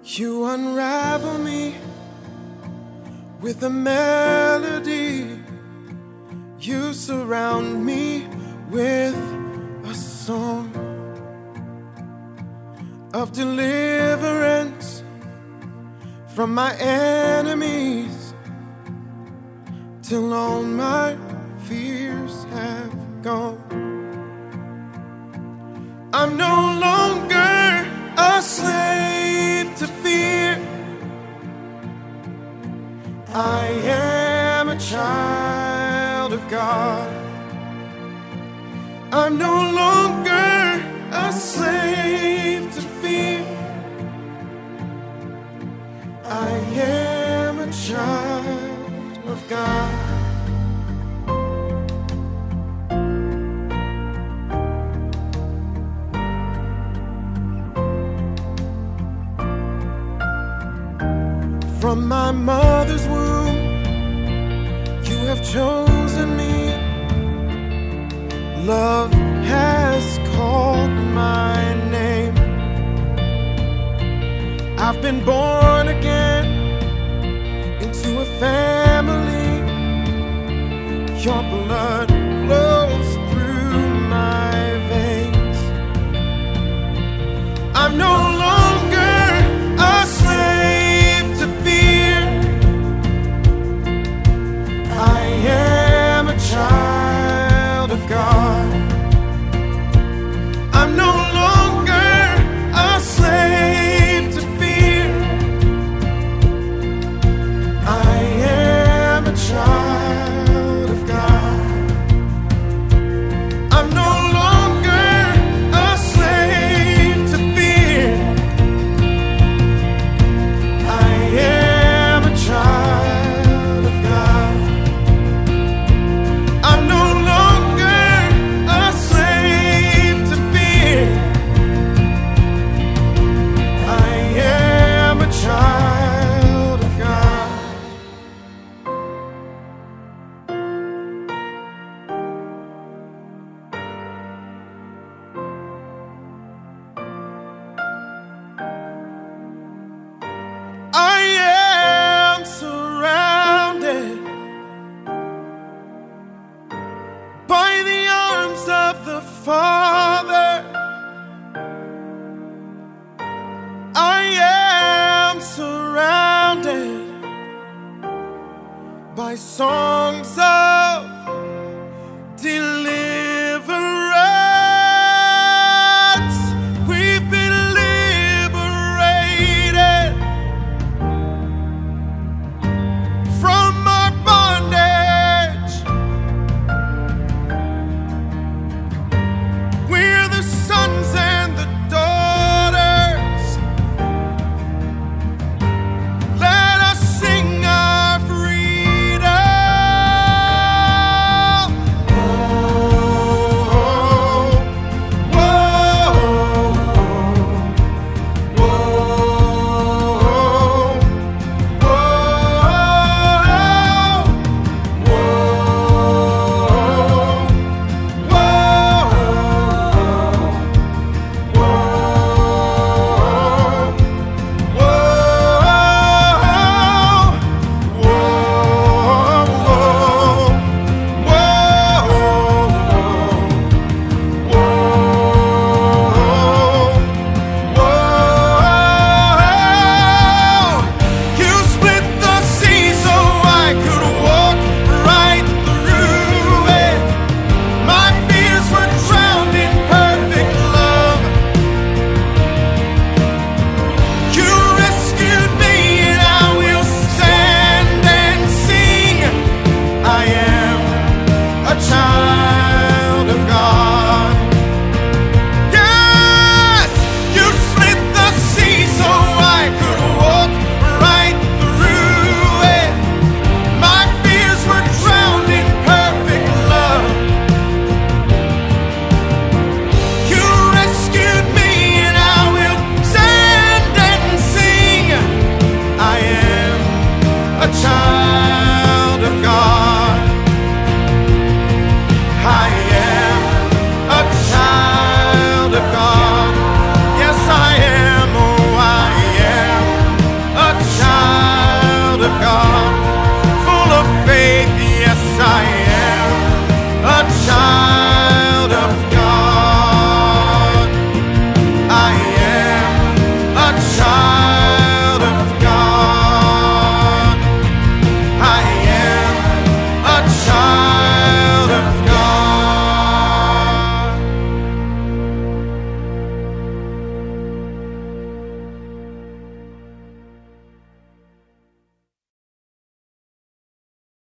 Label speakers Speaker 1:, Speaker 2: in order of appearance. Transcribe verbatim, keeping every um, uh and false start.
Speaker 1: You unravel me with a melody. You surround me with a song of deliverance from my enemies, till all my fears have gone. I'm no longer a slave to fear. I am a child of God. I'm no longer a slave to fear. I am a child of God. From my mother's womb, you have chosen me. Love has called my name. I've been born again into a family. Your blood flows through my veins. I'm no longer a slave to fear. I am a child of God. I'm no longer a slave to fear. I am a child of God. I'm no longer a slave to fear. I am a child of God. I'm no longer a slave to fear. I am a child of God. I am surrounded by the arms of the Father. I am surrounded by songs